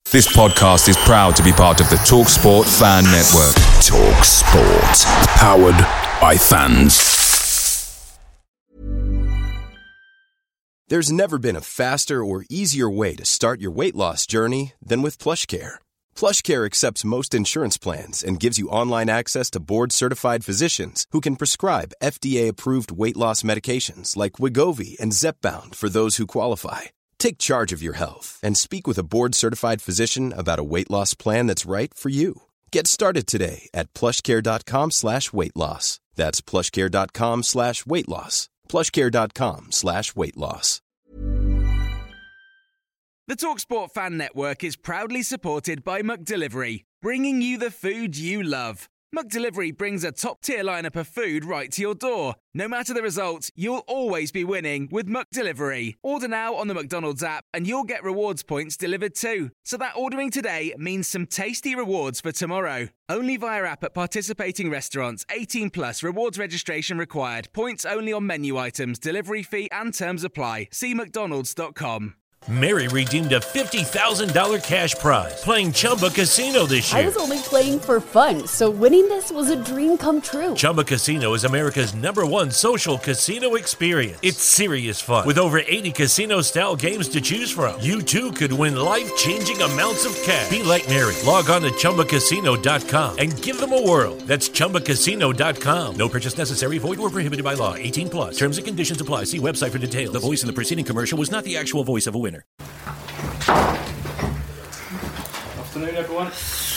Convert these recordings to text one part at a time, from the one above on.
This podcast is proud to be part of the TalkSport Fan Network. TalkSport. Powered by fans. There's never been a faster or easier way to start your weight loss journey than with PlushCare. PlushCare accepts most insurance plans and gives you online access to board-certified physicians who can prescribe FDA-approved weight loss medications like Wegovy and Zepbound for those who qualify. Take charge of your health and speak with a board-certified physician about a weight loss plan that's right for you. Get started today at plushcare.com/weight loss. That's plushcare.com/weight loss. plushcare.com/weight loss. The TalkSport Fan Network is proudly supported by McDelivery, bringing you the food you love. McDelivery brings a top-tier lineup of food right to your door. No matter the result, you'll always be winning with McDelivery. Order now on the McDonald's app and you'll get rewards points delivered too. So that ordering today means some tasty rewards for tomorrow. Only via app at participating restaurants. 18 plus. Rewards registration required. Points only on menu items. Delivery fee and terms apply. See mcdonalds.com. Mary redeemed a $50,000 cash prize playing Chumba Casino this year. I was only playing for fun, so winning this was a dream come true. Chumba Casino is America's #1 social casino experience. It's serious fun. With over 80 casino-style games to choose from, you too could win life-changing amounts of cash. Be like Mary. Log on to ChumbaCasino.com and give them a whirl. That's ChumbaCasino.com. No purchase necessary. Void or prohibited by law. 18 plus. Terms and conditions apply. See website for details. The voice in the preceding commercial was not the actual voice of a winner. Afternoon, everyone.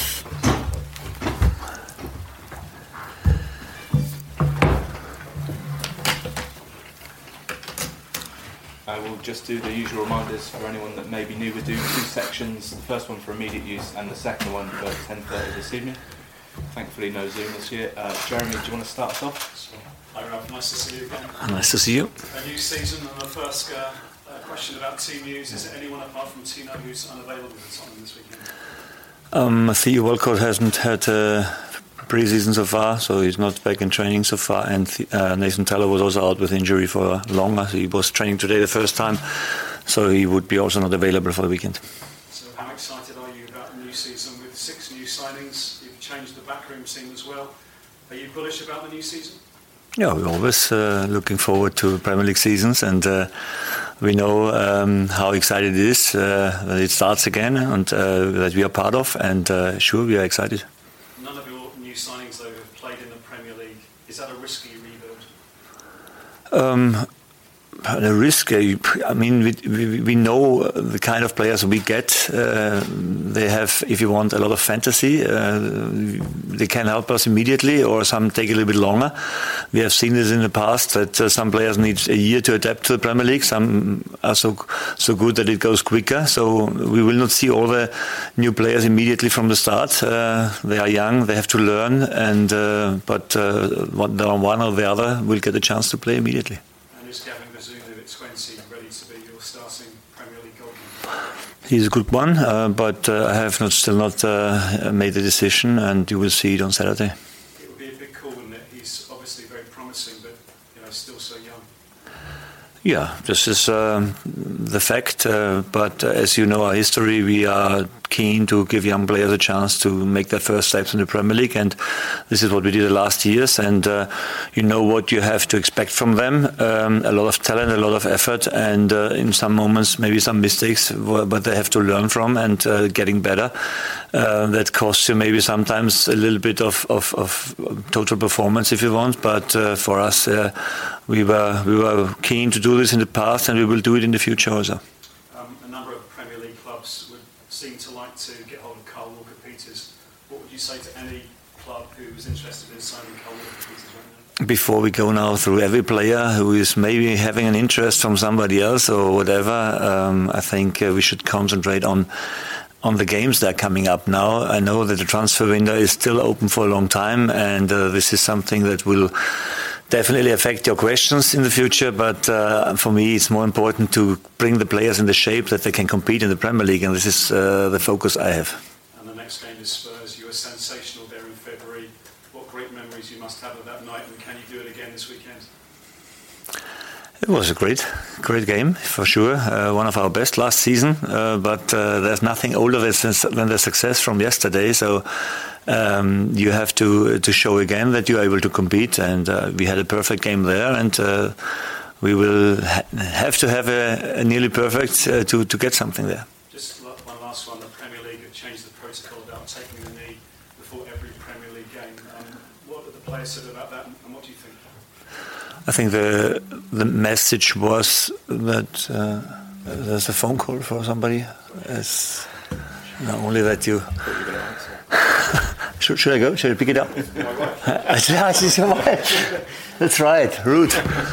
I will just do the usual reminders for anyone that may be new. We're doing two sections, the first one for immediate use and the second one for 10:30 this evening. Thankfully no Zoom this year. Jeremy, do you want to start us off? Hi Ralph, nice to see you again. Nice to see you. A new season, and the first question about team news. Is there anyone apart from Tino who's unavailable for Tottenham this weekend? Theo Walcott hasn't had pre-season so far, so he's not back in training so far, and Nathan Teller was also out with injury for longer. So he was training today the first time, so he would be also not available for the weekend. So how excited are you about the new season with 6 new signings? You've changed the backroom scene as well. Are you bullish about the new season? Yeah, we're always looking forward to Premier League seasons, and we know how excited it is that it starts again, and that we are part of, and sure, we are excited. None of your new signings, though, have played in the Premier League. Is that a risky rebuild? The risk, I mean, we know the kind of players we get. They have, if you want, a lot of fantasy. They can help us immediately, or some take a little bit longer. We have seen this in the past, that some players need a year to adapt to the Premier League. Some are so good that it goes quicker. So we will not see all the new players immediately from the start. They are young, they have to learn, and but one or the other will get a chance to play immediately. And is Gavin Bazunu at 20 ready to be your starting Premier League goalkeeper? He's a good one, but I have still not made the decision, and you will see it on Saturday. It would be a big call, wouldn't it? He's obviously very promising, but still so young. Yeah, this is the fact. But as you know our history, we are keen to give young players a chance to make their first steps in the Premier League, and this is what we did the last years. And you know what you have to expect from them: a lot of talent, a lot of effort, and in some moments maybe some mistakes, but they have to learn from and getting better. That costs you maybe sometimes a little bit of total performance, if you want. But for us, we were keen to do this in the past, and we will do it in the future also. A number of Premier League clubs would seem to like to get hold of Carl Walker-Peters. What would you say to any club who was interested in signing Carl Walker-Peters right now? Before we go now through every player who is maybe having an interest from somebody else or whatever, I think we should concentrate on the games that are coming up now. I know that the transfer window is still open for a long time, and this is something that will definitely affect your questions in the future, but for me it's more important to bring the players in the shape that they can compete in the Premier League, and this is the focus I have. And the next game is Spurs. You were sensational there in February. What great memories you must have of that night, and can you do it again this weekend? It was a great game for sure. One of our best last season, but there's nothing older than the success from yesterday. So you have to show again that you're able to compete, and we had a perfect game there, and we will have to have a nearly perfect to get something there. Just one last one. The Premier League have changed the protocol about taking the knee before every Premier League game. What have the players said about that, and what do you think? I think the message was that there's a phone call for somebody. It's not only that you. Should I go? Should I pick it up? She's your wife. That's right. Rude.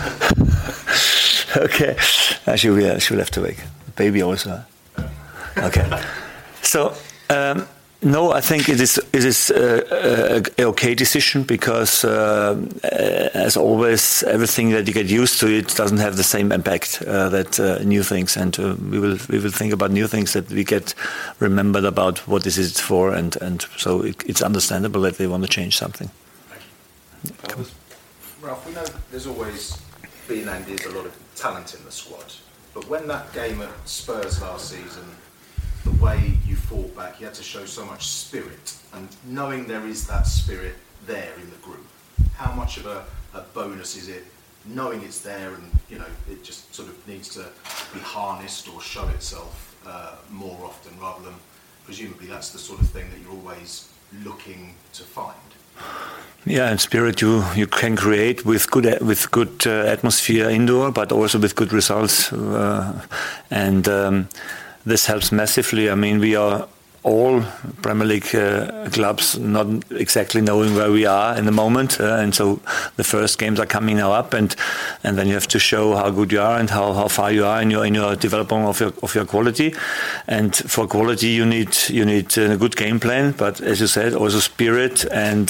Okay. She'll have to wake. Baby also. Okay. So. No, I think it is a okay decision because, as always, everything that you get used to it doesn't have the same impact that new things, and we will think about new things that we get remembered about what this is for, and so it's understandable that they want to change something. Ralph, we know there's always been and is a lot of talent in the squad, but when that game at Spurs last season, the way you fought back, you had to show so much spirit, and knowing there is that spirit there in the group, how much of a bonus is it knowing it's there, and it just sort of needs to be harnessed or show itself more often, rather than presumably that's the sort of thing that you're always looking to find. Yeah, and spirit you can create with good atmosphere indoor, but also with good results, and this helps massively. I mean, we are all Premier League clubs not exactly knowing where we are in the moment, and so the first games are coming now up, and then you have to show how good you are and how far you are in your development of your quality. And for quality, you need a good game plan, but as you said, also spirit and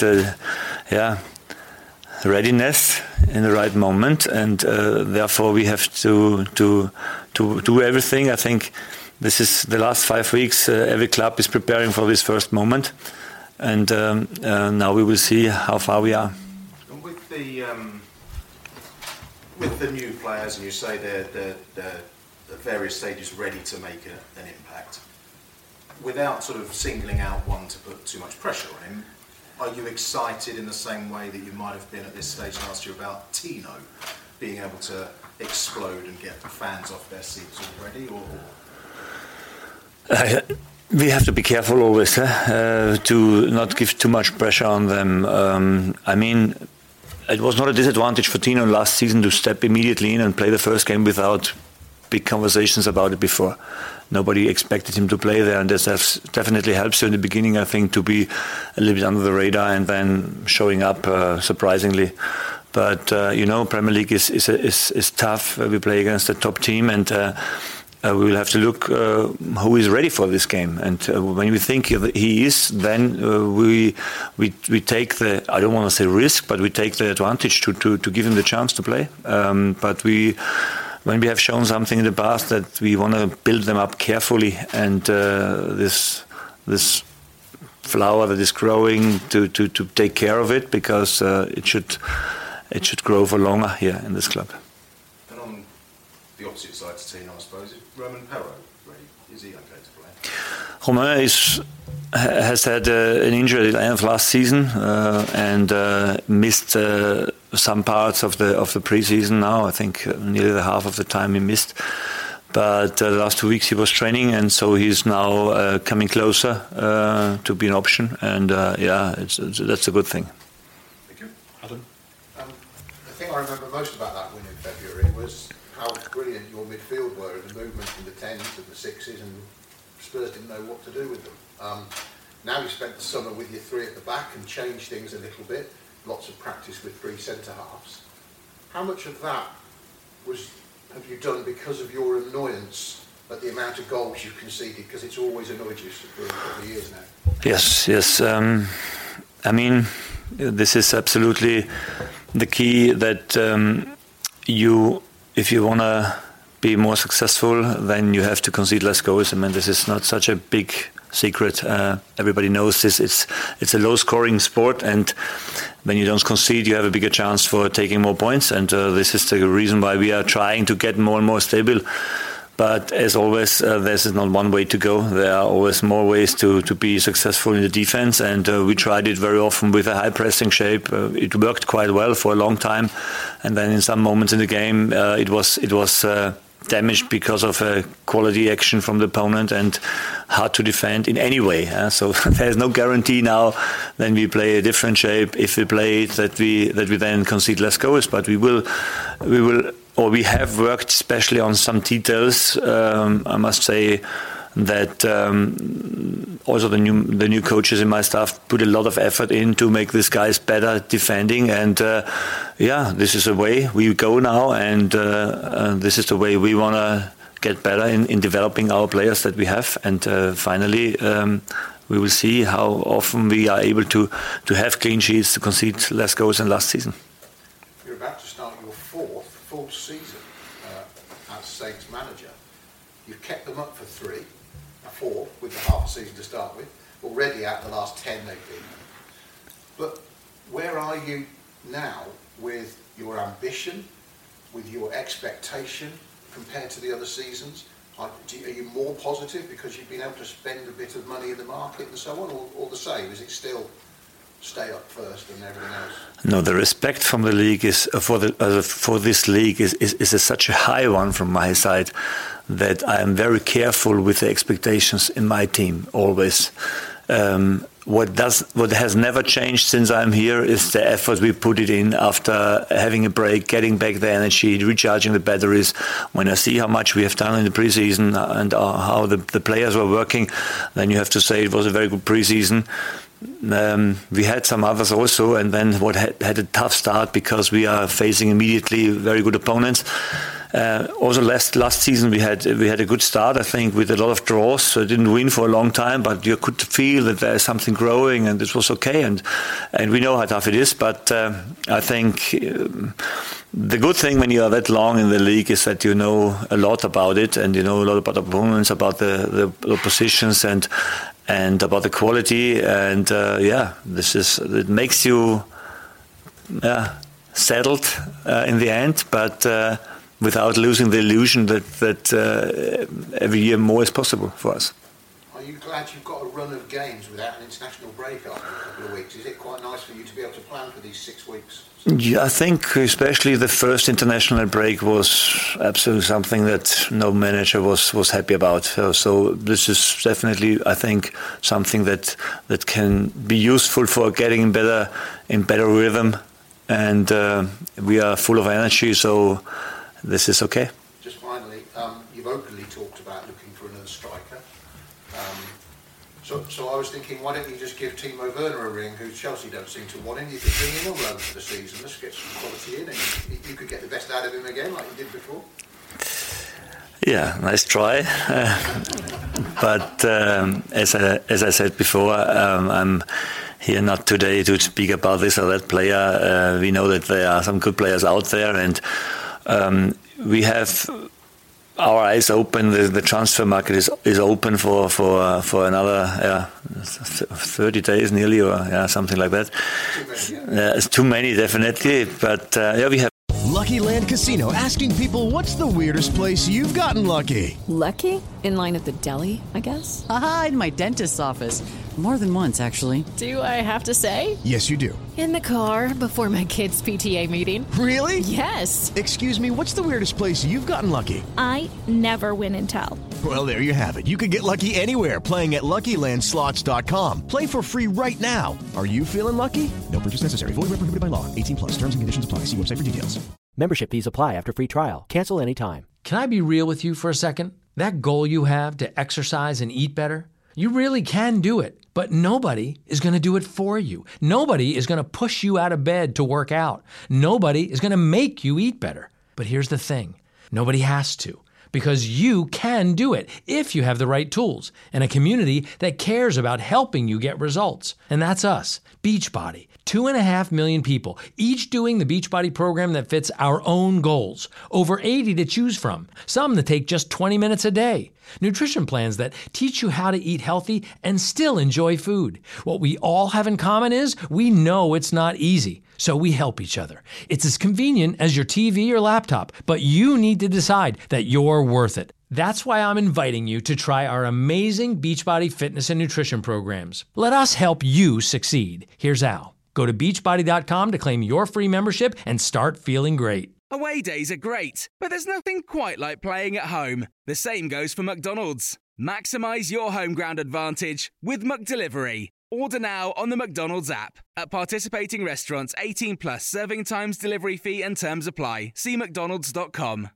readiness in the right moment, and therefore we have to do everything. I think. This is the last 5 weeks. Every club is preparing for this first moment, and now we will see how far we are. And with the new players, and you say they're at various stages ready to make an impact, without sort of singling out one to put too much pressure on him, are you excited in the same way that you might have been at this stage last year about Tino being able to explode and get the fans off their seats already, or? We have to be careful always to not give too much pressure on them. I mean, it was not a disadvantage for Tino last season to step immediately in and play the first game without big conversations about it before. Nobody expected him to play there, and this definitely helps you in the beginning, I think, to be a little bit under the radar and then showing up surprisingly. But Premier League is tough. We play against a top team, and we will have to look who is ready for this game, and when we think he is, then we take the, I don't want to say risk, but we take the advantage to give him the chance to play. But when we have shown something in the past that we want to build them up carefully, and this flower that is growing to take care of it, because it should grow for longer here in this club. And on the opposite side to Tino, I suppose, is Romain Perraud ready? Is he okay to play? Romain has had an injury at the end of last season and missed some parts of the pre-season now. I think nearly the half of the time he missed. But the last 2 weeks he was training, and so he's now coming closer to be an option. And that's a good thing. Thank you. Adam? The thing I remember most about that win in February was how brilliant your midfield were, and the movement from the 10s and the 6s, and Spurs didn't know what to do with them. Now you spent the summer with your three at the back and changed things a little bit, lots of practice with three centre-halves. How much of that have you done because of your annoyance at the amount of goals you've conceded? Because it's always annoyed you for a couple of years now. Yes. I mean, this is absolutely the key, that if you want to be more successful, then you have to concede less goals. I mean, this is not such a big secret. Everybody knows this. It's a low-scoring sport, and when you don't concede, you have a bigger chance for taking more points. And this is the reason why we are trying to get more and more stable. But as always, there's not one way to go. There are always more ways to be successful in the defense, and we tried it very often with a high pressing shape. It worked quite well for a long time, and then in some moments in the game, it was damaged because of a quality action from the opponent and hard to defend in any way. So there's no guarantee now when we play a different shape, if we play it, that we then concede less goals. But we have worked especially on some details. I must say that also the new coaches in my staff put a lot of effort in to make these guys better defending, and this is the way we go now, and this is the way we want to get better in developing our players that we have, and finally we will see how often we are able to have clean sheets, to concede less goals than last season. You're about to start your fourth full season as Saints manager. You've kept them up for 4 with the half a season to start with. Already out the last 10 they've been. But where are you now with your ambition, with your expectation compared to the other seasons? Are you more positive because you've been able to spend a bit of money in the market and so on, or the same? Is it still stay up first and everything else? No, the respect from the league is for this league is such a high one from my side that I am very careful with the expectations in my team always. What has never changed since I'm here is the effort we put it in after having a break, getting back the energy, recharging the batteries. When I see how much we have done in the preseason and how the players were working, then you have to say it was a very good preseason. We had some others also, and then had a tough start because we are facing immediately very good opponents. Also last season we had a good start, I think, with a lot of draws. So didn't win for a long time, but you could feel that there is something growing, and this was okay. And we know how tough it is, but I think the good thing when you are that long in the league is that you know a lot about it, and you know a lot about opponents, about the positions, and about the quality, and it makes you settled in the end, but without losing the illusion that every year more is possible for us. Are you glad you've got a run of games without an international break after a couple of weeks? Is it quite nice for you to be able to plan for these 6 weeks? Yeah, I think especially the first international break was absolutely something that no manager was happy about. So this is definitely, I think, something that can be useful for getting in better rhythm, and we are full of energy, so this is okay. Just finally, you've openly talked about looking for another striker. So I was thinking, why don't you just give Timo Werner a ring, who Chelsea don't seem to want him? You could bring him on loan for the season. Let's get some quality in, and you could get the best out of him again, like you did before. Yeah, nice try. But as I said before, I'm here not today to speak about this or that player. We know that there are some good players out there, and we have our eyes open. The transfer market is open for another 30 days nearly, or something like that. It's too many, definitely. But we have. Lucky Land Casino, asking people, what's the weirdest place you've gotten lucky? Lucky? In line at the deli, I guess? Aha, in my dentist's office. More than once, actually. Do I have to say? Yes, you do. In the car before my kids' PTA meeting. Really? Yes. Excuse me, what's the weirdest place you've gotten lucky? I never win and tell. Well, there you have it. You can get lucky anywhere, playing at LuckyLandSlots.com. Play for free right now. Are you feeling lucky? No purchase necessary. Void where prohibited by law. 18+. Terms and conditions apply. See website for details. Membership fees apply after free trial. Cancel anytime. Can I be real with you for a second? That goal you have to exercise and eat better, you really can do it, but nobody is going to do it for you. Nobody is going to push you out of bed to work out. Nobody is going to make you eat better. But here's the thing. Nobody has to, because you can do it if you have the right tools and a community that cares about helping you get results. And that's us, Beachbody. 2.5 million people, each doing the Beachbody program that fits our own goals. Over 80 to choose from, some that take just 20 minutes a day. Nutrition plans that teach you how to eat healthy and still enjoy food. What we all have in common is we know it's not easy, so we help each other. It's as convenient as your TV or laptop, but you need to decide that you're worth it. That's why I'm inviting you to try our amazing Beachbody fitness and nutrition programs. Let us help you succeed. Here's how. Go to beachbody.com to claim your free membership and start feeling great. Away days are great, but there's nothing quite like playing at home. The same goes for McDonald's. Maximize your home ground advantage with McDelivery. Order now on the McDonald's app. At participating restaurants, 18 plus serving times, delivery fee and terms apply. See mcdonalds.com.